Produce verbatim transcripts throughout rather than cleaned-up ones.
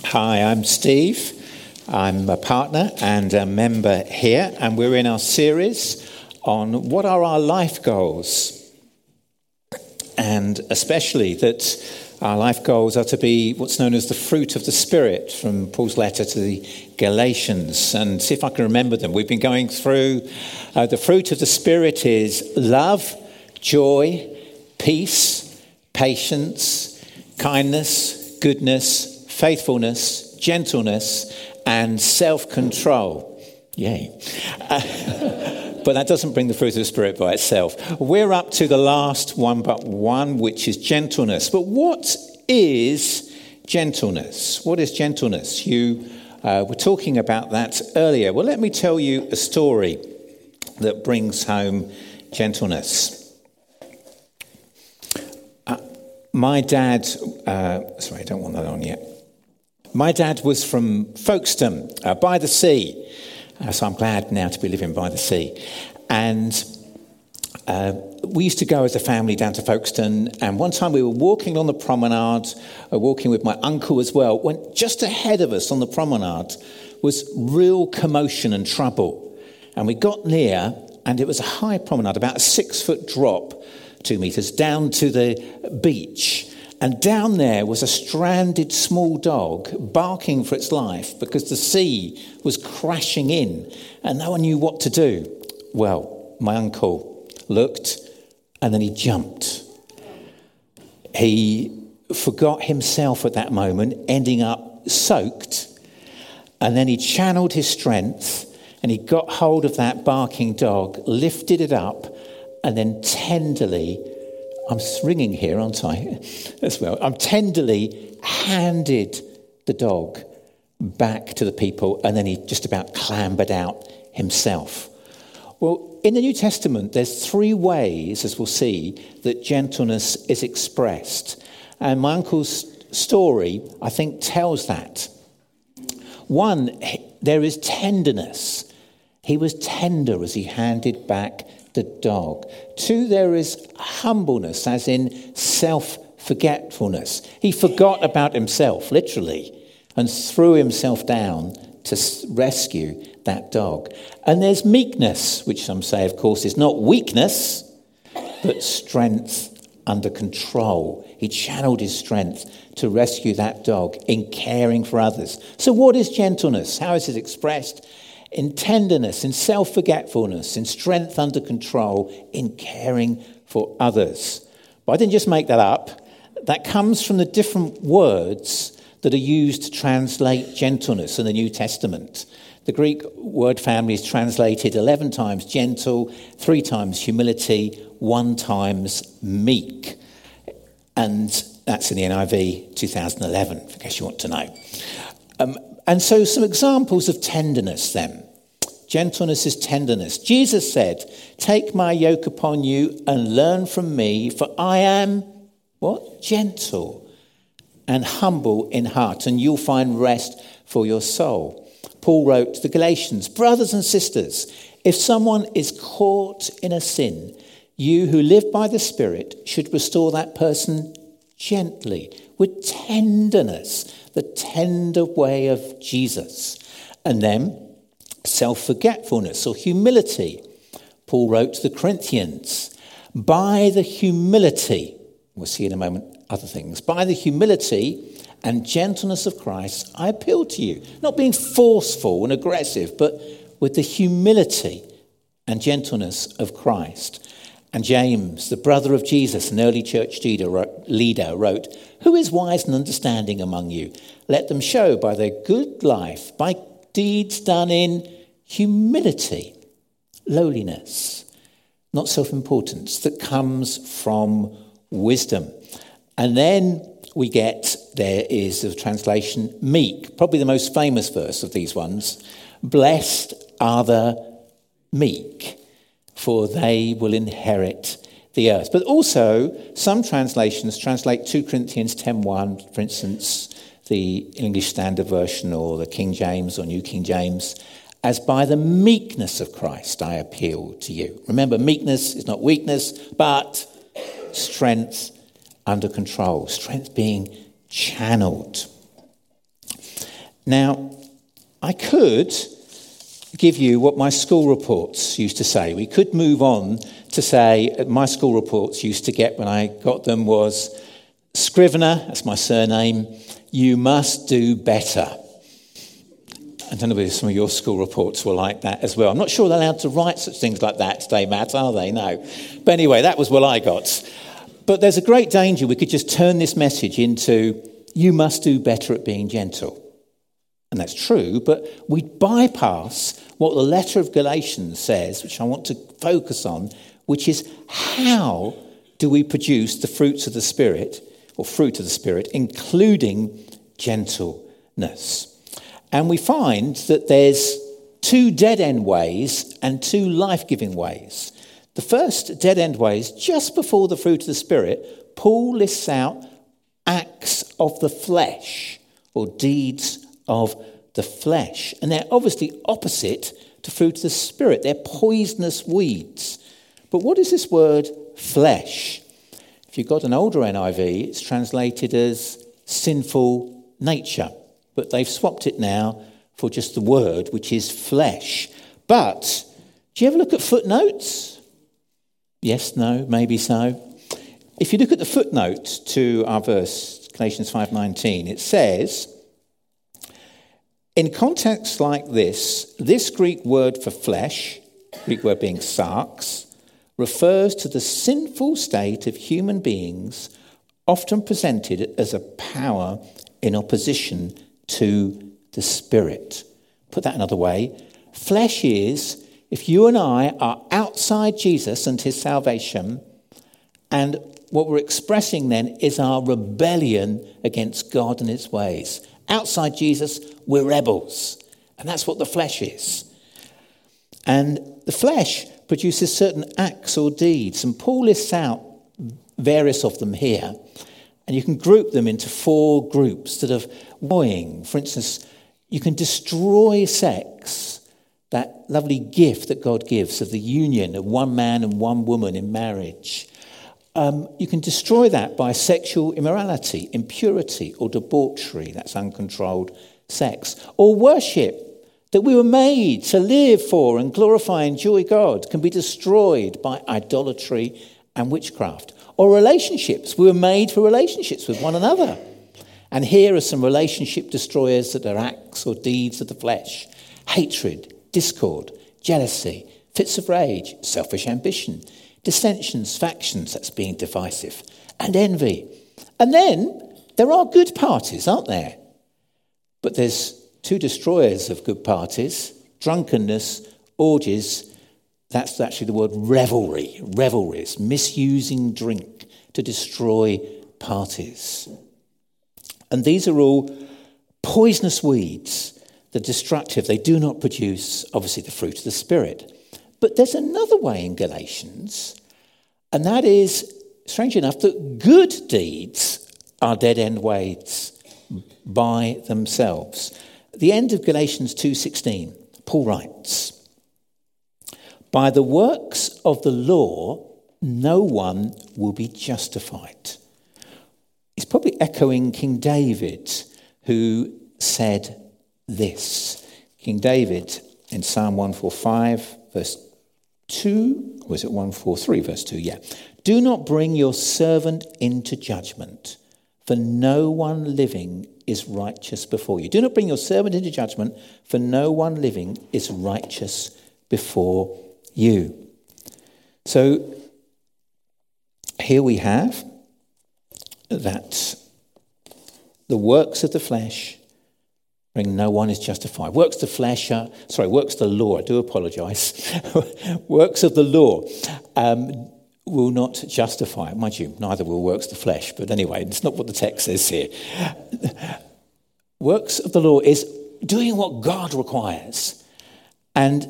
Hi, I'm Steve. I'm a partner and a member here, and we're in our series on what are our life goals, and especially that our life goals are to be what's known as the fruit of the Spirit from Paul's letter to the Galatians. And see if I can remember them. We've been going through uh, the fruit of the Spirit is love, joy, peace, patience, kindness, goodness, faithfulness, gentleness, and self-control. Yay. Uh, but that doesn't bring the fruit of the Spirit by itself. We're up to the last one but one, which is gentleness. But what is gentleness? What is gentleness? You uh, were talking about that earlier. Well, let me tell you a story that brings home gentleness. Uh, my dad... Uh, sorry, I don't want that on yet. My dad was from Folkestone, uh, by the sea. Uh, so I'm glad now to be living by the sea. And uh, we used to go as a family down to Folkestone. And one time we were walking on the promenade, uh, walking with my uncle as well, when just ahead of us on the promenade was real commotion and trouble. And we got near, and it was a high promenade, about a six-foot drop, two metres, down to the beach. And down there was a stranded small dog barking for its life because the sea was crashing in and no one knew what to do. Well, my uncle looked and then he jumped. He forgot himself at that moment, ending up soaked. And then he channeled his strength and he got hold of that barking dog, lifted it up, and then tenderly... I'm ringing here, aren't I? As well. I'm tenderly handed the dog back to the people, and then he just about clambered out himself. Well, in the New Testament, there's three ways, as we'll see, that gentleness is expressed. And my uncle's story, I think, tells that. One, there is tenderness. He was tender as he handed back the dog. Two, there is humbleness, as in self-forgetfulness. He forgot about himself, literally, and threw himself down to rescue that dog. And there's meekness, which some say, of course, is not weakness, but strength under control. He channeled his strength to rescue that dog in caring for others. So what is gentleness? How is it expressed? In tenderness, in self-forgetfulness, in strength under control, in caring for others. But I didn't just make that up. That comes from the different words that are used to translate gentleness in the New Testament. The Greek word family is translated eleven times gentle, three times humility, one times meek. And that's in the N I V two thousand eleven, in case you want to know. Um, and so some examples of tenderness then. Gentleness is tenderness. Jesus said, "Take my yoke upon you and learn from me, for I am," what? "Gentle and humble in heart, and you'll find rest for your soul." Paul wrote to the Galatians, "Brothers and sisters, if someone is caught in a sin, you who live by the Spirit should restore that person gently, with tenderness, the tender way of Jesus." And then self-forgetfulness or humility. Paul wrote to the Corinthians, "By the humility," we'll see in a moment other things, "by the humility and gentleness of Christ, I appeal to you." Not being forceful and aggressive, but with the humility and gentleness of Christ. And James, the brother of Jesus, an early church leader, wrote, "Who is wise and understanding among you? Let them show by their good life, by deeds done in humility, lowliness, not self-importance, that comes from wisdom." And then we get, there is a translation, meek, probably the most famous verse of these ones. "Blessed are the meek, for they will inherit the earth." But also, some translations translate two Corinthians ten one, for instance, the English Standard Version or the King James or New King James, as "by the meekness of Christ I appeal to you." Remember, meekness is not weakness, but strength under control, strength being channeled. Now, I could give you what my school reports used to say. We could move on to say my school reports used to get when I got them was, Scrivener, that's my surname, you must do better. I don't know whether some of your school reports were like that as well. I'm not sure they're allowed to write such things like that today, Matt, are they? No. But anyway, that was what I got. But there's a great danger we could just turn this message into, you must do better at being gentle. And that's true, but we bypass what the letter of Galatians says, which I want to focus on, which is how do we produce the fruits of the Spirit, or fruit of the Spirit, including gentleness. And we find that there's two dead-end ways and two life-giving ways. The first dead-end way is just before the fruit of the Spirit, Paul lists out acts of the flesh, or deeds of the flesh. And they're obviously opposite to fruit of the Spirit. They're poisonous weeds. But what is this word flesh? If you've got an older N I V, it's translated as sinful nature. But they've swapped it now for just the word, which is flesh. But do you ever look at footnotes? Yes, no, maybe so. If you look at the footnote to our verse, Galatians five nineteen, it says, in contexts like this, this Greek word for flesh, Greek word being sarx, refers to the sinful state of human beings, often presented as a power in opposition to the Spirit. Put that another way, flesh is if you and I are outside Jesus and his salvation, and what we're expressing then is our rebellion against God and his ways. Outside Jesus, we're rebels. And that's what the flesh is. And the flesh produces certain acts or deeds. And Paul lists out various of them here. And you can group them into four groups that are warring. For instance, you can destroy sex, that lovely gift that God gives of the union of one man and one woman in marriage. Um, you can destroy that by sexual immorality, impurity, or debauchery. That's uncontrolled sex. Or worship that we were made to live for and glorify and enjoy God can be destroyed by idolatry and witchcraft. Or relationships. We were made for relationships with one another. And here are some relationship destroyers that are acts or deeds of the flesh. Hatred, discord, jealousy, fits of rage, selfish ambition, dissensions, factions, that's being divisive, and envy. And then there are good parties, aren't there? But there's two destroyers of good parties, drunkenness, orgies. That's actually the word revelry, revelries, misusing drink to destroy parties. And these are all poisonous weeds, they're destructive. They do not produce, obviously, the fruit of the Spirit. But there's another way in Galatians, and that is, strange enough, that good deeds are dead-end ways by themselves. At the end of Galatians two sixteen, Paul writes, by the works of the law, no one will be justified. He's probably echoing King David, who said this. King David in Psalm one forty-five, verse two, or is it one forty-three, verse two? Yeah. Do not bring your servant into judgment, for no one living is righteous before you. Do not bring your servant into judgment, for no one living is righteous before you. So here we have that the works of the flesh bring no one is justified. Works of the flesh are, sorry, works of the law, I do apologise. Works of the law um, will not justify. Mind you, neither will works of the flesh, but anyway, it's not what the text says here. Works of the law is doing what God requires. And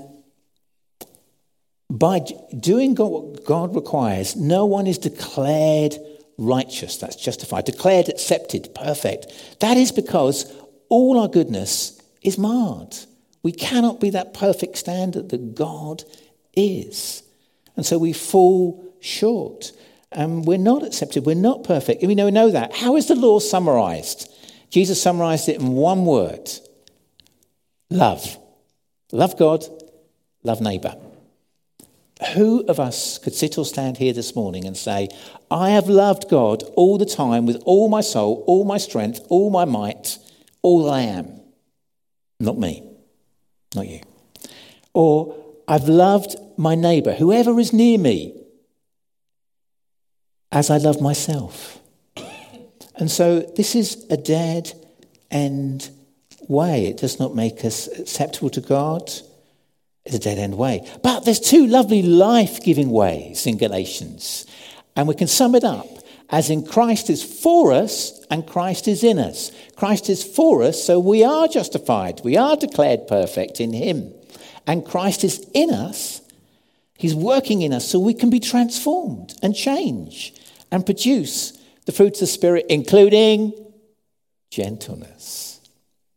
by doing what God requires, no one is declared righteous, that's justified, declared accepted, perfect. That is because all our goodness is marred. We cannot be that perfect standard that God is. And so we fall short. And we're not accepted. We're not perfect. And we know, we know that. How is the law summarized? Jesus summarized it in one word. Love. Love God, love neighbour. Who of us could sit or stand here this morning and say, I have loved God all the time with all my soul, all my strength, all my might, all that I am? Not me. Not you. Or I've loved my neighbour, whoever is near me, as I love myself. And so this is a dead end way. It does not make us acceptable to God. It's a dead end way. But there's two lovely life-giving ways in Galatians. And we can sum it up as in Christ is for us and Christ is in us. Christ is for us, so we are justified. We are declared perfect in him. And Christ is in us. He's working in us so we can be transformed and change and produce the fruits of the Spirit, including gentleness.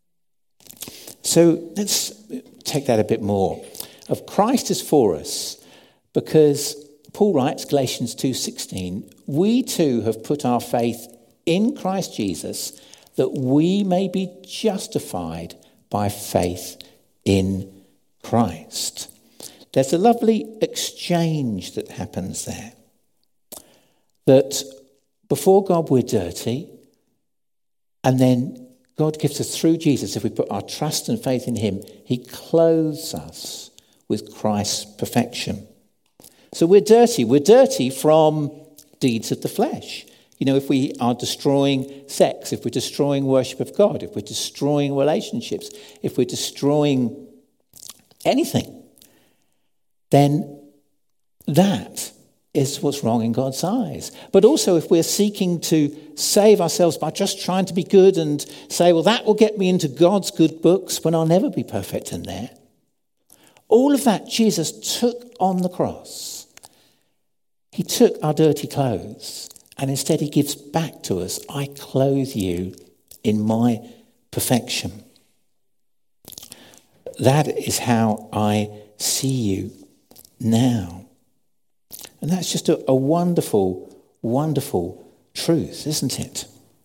So let's take that a bit more. Of Christ is for us because Paul writes, Galatians two sixteen, we too have put our faith in Christ Jesus that we may be justified by faith in Christ. There's a lovely exchange that happens there. That before God we're dirty, and then God gives us through Jesus, if we put our trust and faith in him, he clothes us with Christ's perfection. So we're dirty. We're dirty from deeds of the flesh. You know, if we are destroying sex, if we're destroying worship of God, if we're destroying relationships, if we're destroying anything, then that is what's wrong in God's eyes. But also if we're seeking to save ourselves by just trying to be good and say, well, that will get me into God's good books when I'll never be perfect in there. All of that Jesus took on the cross. He took our dirty clothes and instead he gives back to us, I clothe you in my perfection. That is how I see you now. And that's just a, a wonderful, wonderful truth, isn't it?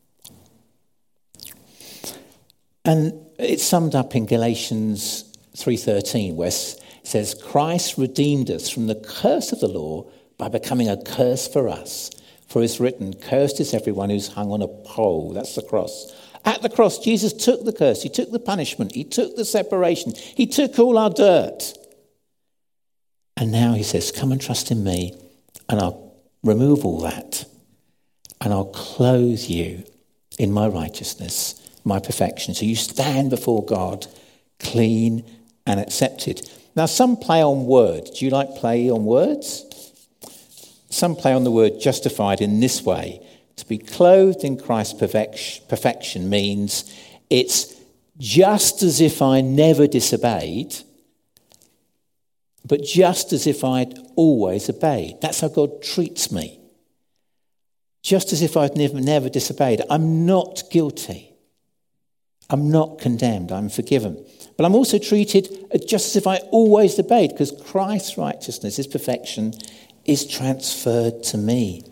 And it's summed up in Galatians three thirteen, where it says, Christ redeemed us from the curse of the law by becoming a curse for us. For it's written, cursed is everyone who's hung on a pole. That's the cross. At the cross, Jesus took the curse. He took the punishment. He took the separation. He took all our dirt. And now he says, come and trust in me, and I'll remove all that, and I'll clothe you in my righteousness, my perfection. So you stand before God clean and accepted. Now, some play on words. Do you like play on words? Some play on the word justified in this way. To be clothed in Christ's perfection means it's just as if I never disobeyed, but just as if I'd always obeyed. That's how God treats me. Just as if I'd never, never disobeyed. I'm not guilty. I'm not condemned. I'm forgiven. But I'm also treated just as if I always obeyed, because Christ's righteousness, his perfection, is transferred to me.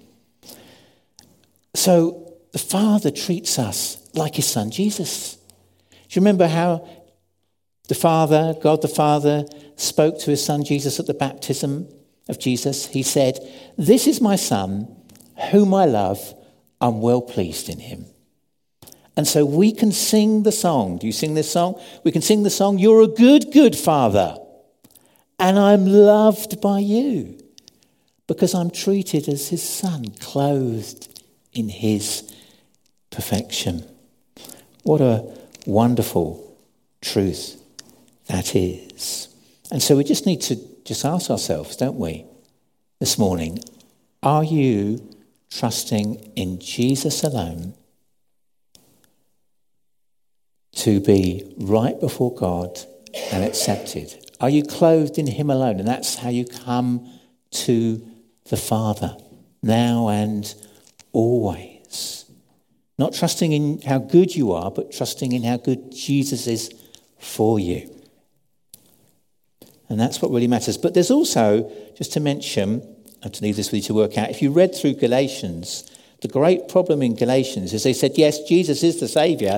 So the Father treats us like his Son Jesus. Do you remember how the Father, God the Father, spoke to his Son Jesus at the baptism of Jesus? He said, this is my Son, whom I love. I'm well pleased in him. And so we can sing the song. Do you sing this song? We can sing the song, you're a good, good Father, and I'm loved by you, because I'm treated as his Son, clothed in his perfection. What a wonderful truth that is. And so we just need to just ask ourselves, don't we, this morning, are you trusting in Jesus alone to be right before God and accepted? Are you clothed in him alone? And that's how you come to the Father, now and always. Not trusting in how good you are, but trusting in how good Jesus is for you. And that's what really matters. But there's also, just to mention, and to leave this with you to work out, if you read through Galatians, the great problem in Galatians is they said, yes, Jesus is the Saviour,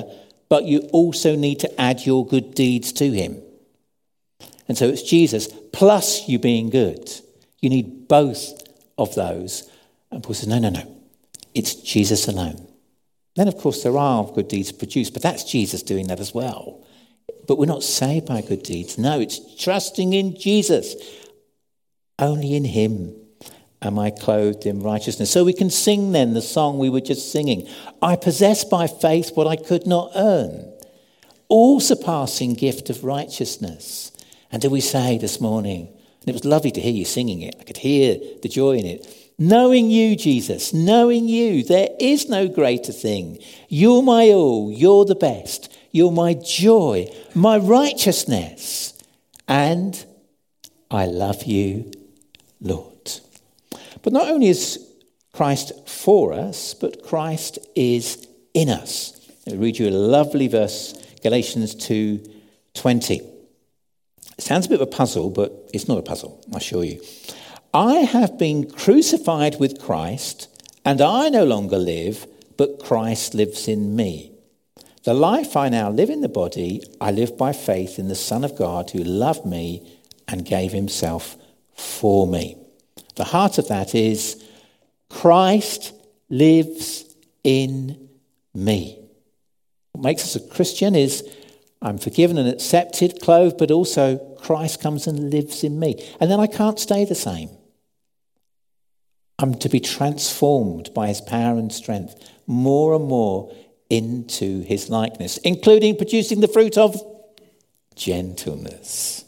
but you also need to add your good deeds to him. And so it's Jesus plus you being good. You need both of those. And Paul says, no, no, no. It's Jesus alone. Then, of course, there are good deeds produced, but that's Jesus doing that as well. But we're not saved by good deeds. No, it's trusting in Jesus. Only in him am I clothed in righteousness. So we can sing then the song we were just singing. I possess by faith what I could not earn. All surpassing gift of righteousness. And do we say this morning, and it was lovely to hear you singing it. I could hear the joy in it. Knowing you, Jesus, knowing you, there is no greater thing. You're my all, you're the best. You're my joy, my righteousness. And I love you, Lord. But not only is Christ for us, but Christ is in us. I'll read you a lovely verse, Galatians two twenty. It sounds a bit of a puzzle, but it's not a puzzle, I assure you. I have been crucified with Christ, and I no longer live, but Christ lives in me. The life I now live in the body, I live by faith in the Son of God who loved me and gave himself for me. The heart of that is Christ lives in me. What makes us a Christian is I'm forgiven and accepted, clothed, but also Christ comes and lives in me. And then I can't stay the same. I'm to be transformed by his power and strength more and more into his likeness, including producing the fruit of gentleness.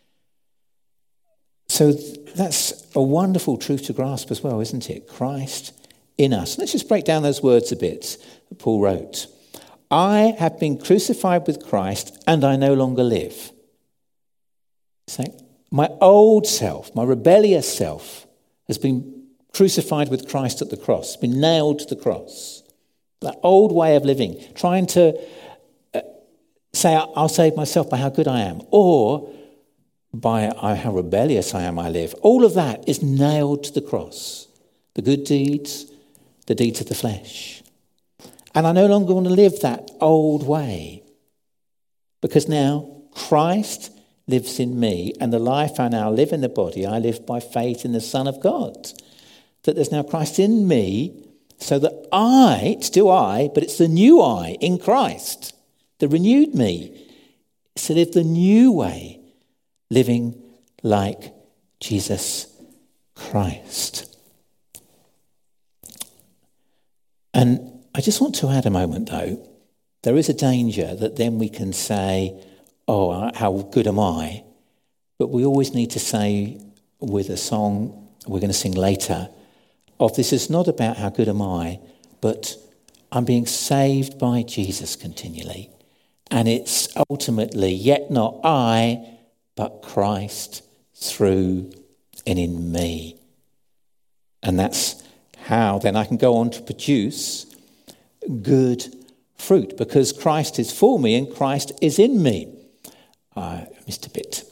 So that's a wonderful truth to grasp as well, isn't it? Christ in us. Let's just break down those words a bit that Paul wrote. I have been crucified with Christ and I no longer live. So my old self, my rebellious self, has been crucified with Christ at the cross, been nailed to the cross. That old way of living, trying to uh, say, I'll save myself by how good I am, or by uh, how rebellious I am I live. All of that is nailed to the cross. The good deeds, the deeds of the flesh. And I no longer want to live that old way. Because now Christ lives in me, and the life I now live in the body, I live by faith in the Son of God. That there's now Christ in me, so that I, it's still I, but it's the new I in Christ, the renewed me, is to live the new way, living like Jesus Christ. And I just want to add a moment, though. There is a danger that then we can say, oh, how good am I? But we always need to say with a song we're going to sing later, of this is not about how good am I, but I'm being saved by Jesus continually. And it's ultimately, yet not I, but Christ through and in me. And that's how then I can go on to produce good fruit, because Christ is for me and Christ is in me. I missed a bit.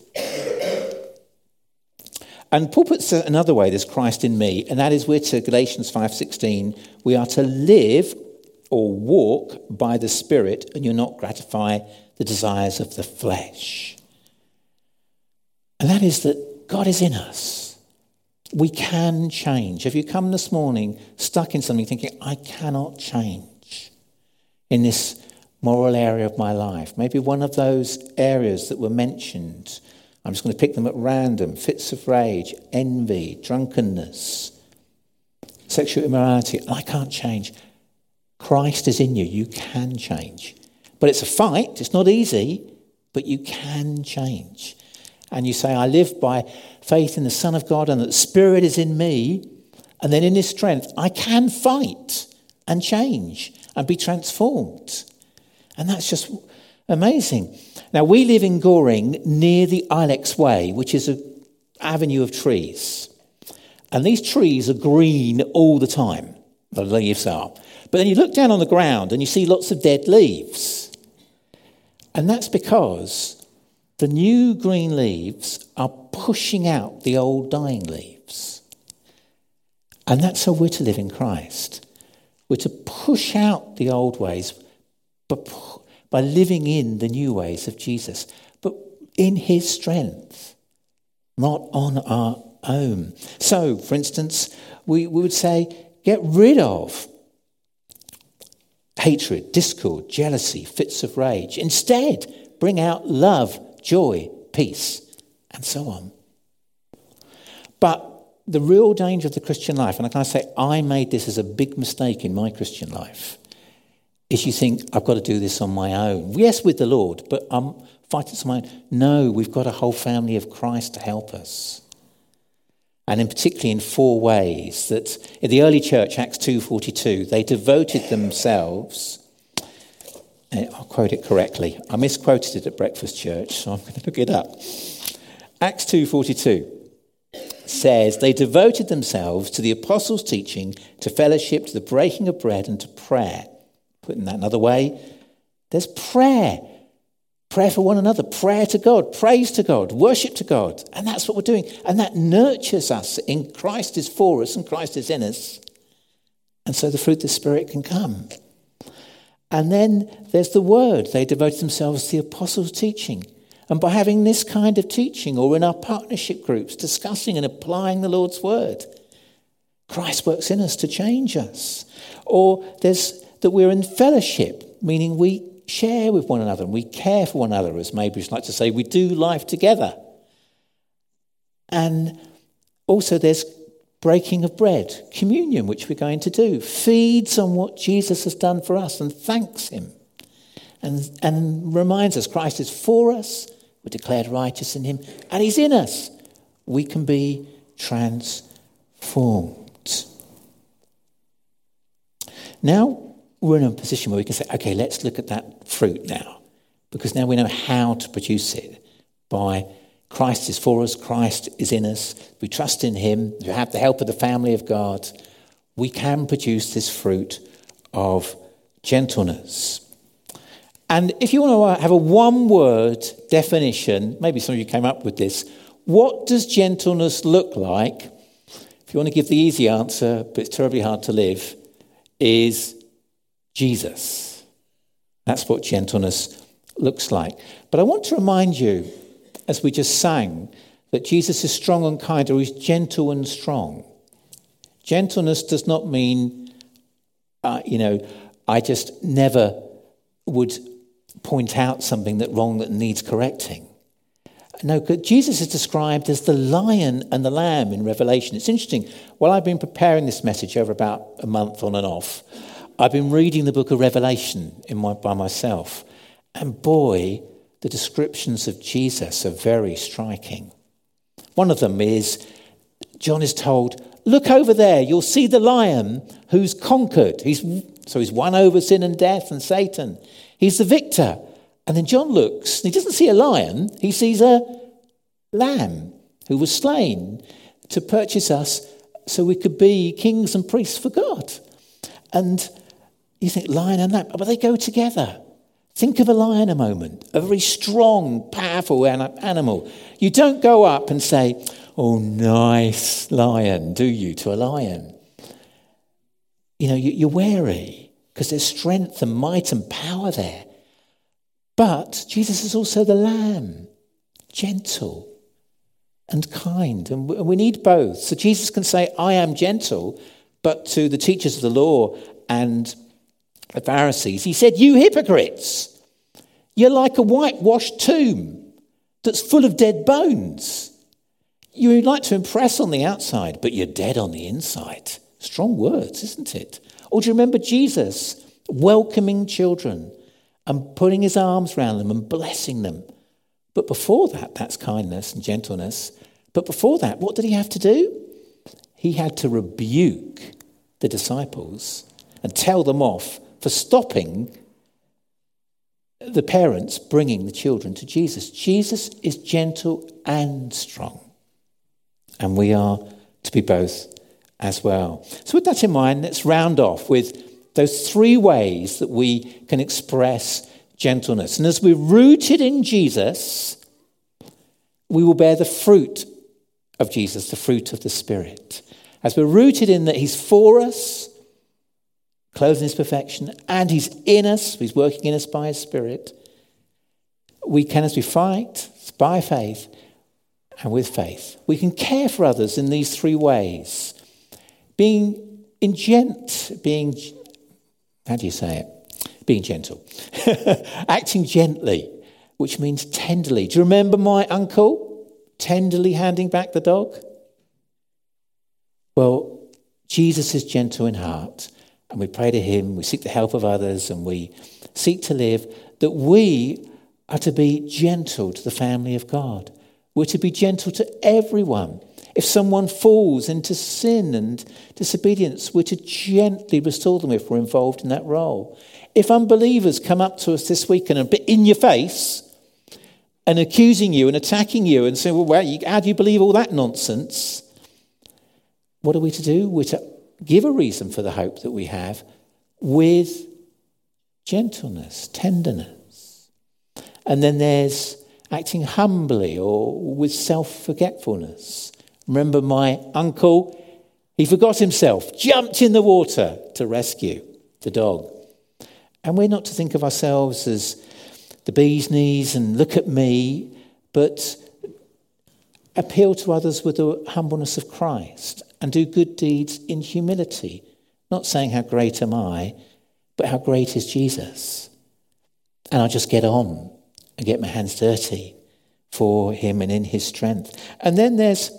And Paul puts it another way, there's Christ in me, and that is we're to Galatians five sixteen, we are to live or walk by the Spirit, and you'll not gratify the desires of the flesh. And that is that God is in us. We can change. Have you come this morning stuck in something thinking, I cannot change in this moral area of my life? Maybe one of those areas that were mentioned. I'm just going to pick them at random. Fits of rage, envy, drunkenness, sexual immorality. I can't change. Christ is in you. You can change. But it's a fight. It's not easy, but you can change. And you say, I live by faith in the Son of God and that the Spirit is in me. And then in his strength, I can fight and change and be transformed. And that's just amazing. Now, we live in Goring near the Ilex Way, which is an avenue of trees. And these trees are green all the time. The leaves are. But then you look down on the ground and you see lots of dead leaves. And that's because the new green leaves are pushing out the old dying leaves. And that's how we're to live in Christ. We're to push out the old ways, but by living in the new ways of Jesus, but in his strength, not on our own. So, for instance, we, we would say, get rid of hatred, discord, jealousy, fits of rage. Instead, bring out love, joy, peace, and so on. But the real danger of the Christian life, and I can say I made this as a big mistake in my Christian life, is you think, I've got to do this on my own. Yes, with the Lord, but I'm fighting this on my own. No, we've got a whole family of Christ to help us. And in particularly in four ways that in the early church, Acts two forty-two, they devoted themselves, I'll quote it correctly. I misquoted it at Breakfast Church, so I'm going to look it up. Acts two forty-two says, they devoted themselves to the apostles' teaching, to fellowship, to the breaking of bread, and to prayer. Putting that another way, there's prayer. Prayer for one another, prayer to God, praise to God, worship to God. And that's what we're doing. And that nurtures us in Christ is for us and Christ is in us. And so the fruit of the Spirit can come. And then there's the word. They devoted themselves to the apostles' teaching. And by having this kind of teaching, or in our partnership groups, discussing and applying the Lord's word, Christ works in us to change us. Or there's that we're in fellowship, meaning we share with one another and we care for one another, as Maybridge like to say, we do life together. And also there's breaking of bread, communion, which we're going to do, feeds on what Jesus has done for us and thanks him. And, and reminds us Christ is for us, we're declared righteous in him, and he's in us. We can be transformed. Now we're in a position where we can say, okay, let's look at that fruit now, because now we know how to produce it. By Christ is for us, Christ is in us, we trust in him, we have the help of the family of God, we can produce this fruit of gentleness. And if you want to have a one-word definition, maybe some of you came up with this, what does gentleness look like? If you want to give the easy answer, but it's terribly hard to live, is Jesus. That's what gentleness looks like. But I want to remind you, as we just sang, that Jesus is strong and kind, or he's gentle and strong. Gentleness does not mean, uh, you know, I just never would point out something that wrong that needs correcting. No, Jesus is described as the lion and the lamb in Revelation. It's interesting. While I've been preparing this message over about a month on and off, I've been reading the book of Revelation in my, by myself. And boy, the descriptions of Jesus are very striking. One of them is, John is told, look over there, you'll see the lion who's conquered. He's, so he's won over sin and death and Satan. He's the victor. And then John looks, and he doesn't see a lion, he sees a lamb who was slain to purchase us so we could be kings and priests for God. And you think lion and lamb, but they go together. Think of a lion a moment, a very strong, powerful animal. You don't go up and say, oh, nice lion, do you, to a lion? You know, you're wary because there's strength and might and power there. But Jesus is also the lamb, gentle and kind. And we need both. So Jesus can say, I am gentle, but to the teachers of the law and the Pharisees, he said, you hypocrites, you're like a whitewashed tomb that's full of dead bones. You like to impress on the outside, but you're dead on the inside. Strong words, isn't it? Or do you remember Jesus welcoming children and putting his arms around them and blessing them? But before that, that's kindness and gentleness. But before that, what did he have to do? He had to rebuke the disciples and tell them off for stopping the parents bringing the children to Jesus. Jesus is gentle and strong. And we are to be both as well. So with that in mind, let's round off with those three ways that we can express gentleness. And as we're rooted in Jesus, we will bear the fruit of Jesus, the fruit of the Spirit. As we're rooted in that he's for us, clothed in his perfection, and he's in us, he's working in us by his Spirit. We can, as we fight, by faith and with faith, we can care for others in these three ways. Being in gent, being, how do you say it? Being gentle. Acting gently, which means tenderly. Do you remember my uncle tenderly handing back the dog? Well, Jesus is gentle in heart, and we pray to him, we seek the help of others, and we seek to live, that we are to be gentle to the family of God. We're to be gentle to everyone. If someone falls into sin and disobedience, we're to gently restore them if we're involved in that role. If unbelievers come up to us this week and are a bit in your face and accusing you and attacking you and saying, well, how do you believe all that nonsense? What are we to do? We're to give a reason for the hope that we have with gentleness, tenderness. And then there's acting humbly or with self-forgetfulness. Remember my uncle, he forgot himself, jumped in the water to rescue the dog. And we're not to think of ourselves as the bee's knees and look at me, but appeal to others with the humbleness of Christ and do good deeds in humility. Not saying how great am I, but how great is Jesus. And I'll just get on and get my hands dirty for him and in his strength. And then there's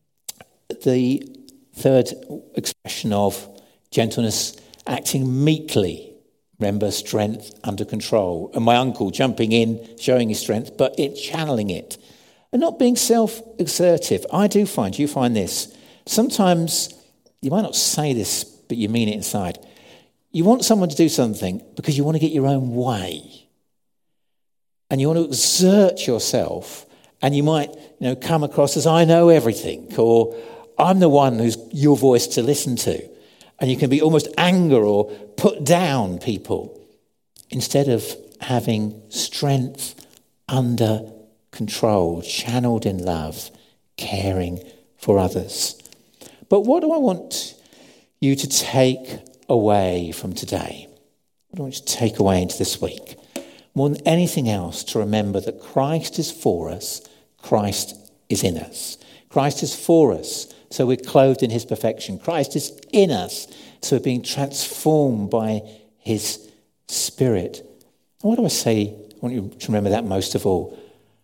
the third expression of gentleness, acting meekly. Remember, strength under control. And my uncle jumping in, showing his strength, but it channeling it. And not being self-exertive. I do find, you find this, sometimes you might not say this, but you mean it inside. You want someone to do something because you want to get your own way. And you want to exert yourself, and you might, you know, come across as I know everything, or I'm the one who's your voice to listen to. And you can be almost anger or put down people instead of having strength under control, channeled in love, caring for others. But what do I want you to take away from today? What do I want you to take away into this week? More than anything else, to remember that Christ is for us, Christ is in us. Christ is for us, so we're clothed in his perfection. Christ is in us, so we're being transformed by his Spirit. And what do I say? I want you to remember that most of all.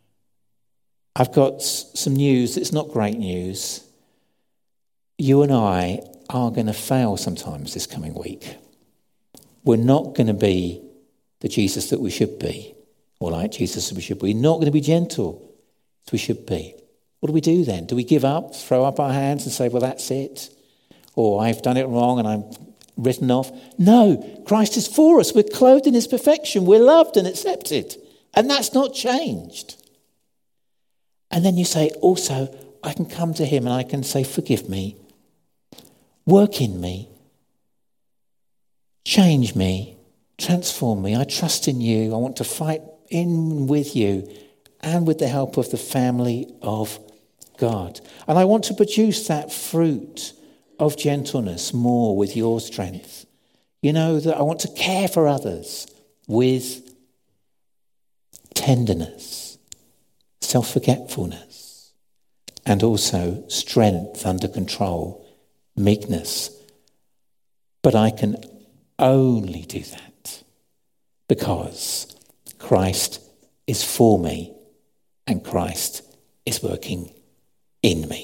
I've got some news that's not great news. You and I are going to fail sometimes this coming week. We're not going to be the Jesus that we should be, or like Jesus that we should be. We're not going to be gentle as we should be. What do we do then? Do we give up, throw up our hands and say, well, that's it? Or I've done it wrong and I'm written off? No, Christ is for us. We're clothed in his perfection. We're loved and accepted. And that's not changed. And then you say, also, I can come to him and I can say, forgive me. Work in me. Change me. Transform me. I trust in you. I want to fight in with you and with the help of the family of God. And I want to produce that fruit of gentleness more with your strength. You know, that I want to care for others with tenderness, self-forgetfulness, and also strength under control, meekness. But I can only do that because Christ is for me and Christ is working in me.